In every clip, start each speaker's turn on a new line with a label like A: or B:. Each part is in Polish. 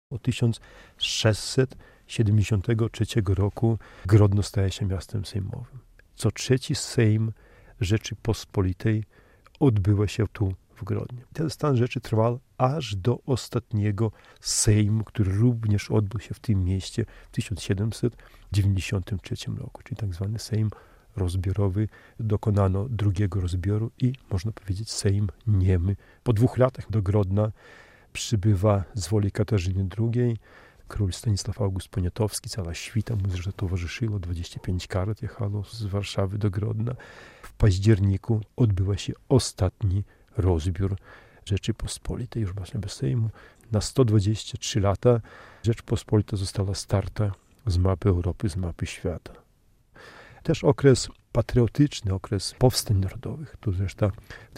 A: Od 1673 roku Grodno staje się miastem sejmowym. Co trzeci Sejm Rzeczypospolitej odbywa się tu w Grodnie. Ten stan rzeczy trwał aż do ostatniego Sejmu, który również odbył się w tym mieście w 1793 roku, czyli tak zwany Sejm rozbiorowy. Dokonano drugiego rozbioru i można powiedzieć Sejm niemy. Po 2 latach do Grodna przybywa z woli Katarzyny II król Stanisław August Poniatowski, cała świta mu zresztą towarzyszyło, 25 karet jechało z Warszawy do Grodna. W październiku odbywa się ostatni rozbiór Rzeczypospolitej, już właśnie bez Sejmu. Na 123 lata Rzeczpospolita została starta z mapy Europy, z mapy świata. Też okres patriotyczny, okres powstań narodowych. Tu zresztą w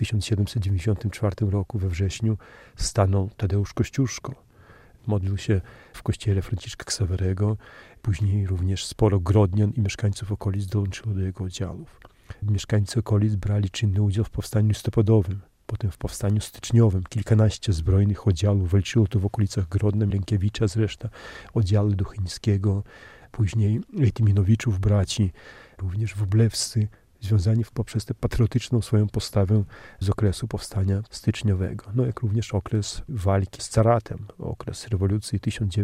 A: 1794 roku we wrześniu stanął Tadeusz Kościuszko. Modlił się w kościele Franciszka Ksawerego. Później również sporo grodnian i mieszkańców okolic dołączyło do jego oddziałów. Mieszkańcy okolic brali czynny udział w powstaniu listopadowym, potem w powstaniu styczniowym. Kilkanaście zbrojnych oddziałów walczyło tu w okolicach Grodna, Lękiewicza zresztą, oddziały Duchińskiego, później Litwinowiczów braci, również wróblewscy, związani poprzez tę patriotyczną swoją postawę z okresu powstania styczniowego. No jak również okres walki z caratem, okres rewolucji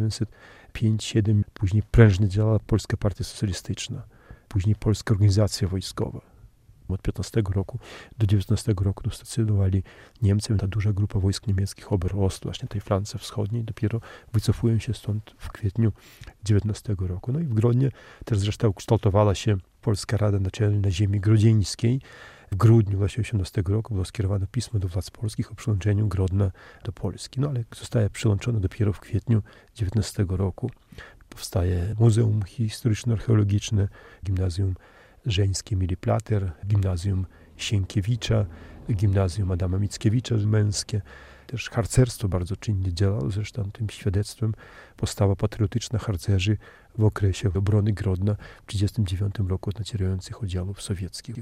A: 1905-1907, później prężnie działała Polska Partia Socjalistyczna, później Polska Organizacja Wojskowa. Od 15 roku do 19 roku stacjonowali Niemcy, ta duża grupa wojsk niemieckich Oberost, właśnie tej flance wschodniej, dopiero wycofują się stąd w kwietniu 19 roku. No i w Grodnie też zresztą kształtowała się Polska Rada Naczelna Ziemi Grodzieńskiej. W grudniu właśnie 18 roku było skierowane pismo do władz polskich o przyłączeniu Grodna do Polski. No ale zostaje przyłączone dopiero w kwietniu 19 roku. Powstaje Muzeum Historyczno-Archeologiczne, Gimnazjum Żeńskie Mili Plater, Gimnazjum Sienkiewicza, Gimnazjum Adama Mickiewicza męskie. Też harcerstwo bardzo czynnie działało, zresztą tym świadectwem postawa patriotyczna harcerzy w okresie obrony Grodna w 1939 roku od nacierających oddziałów sowieckich.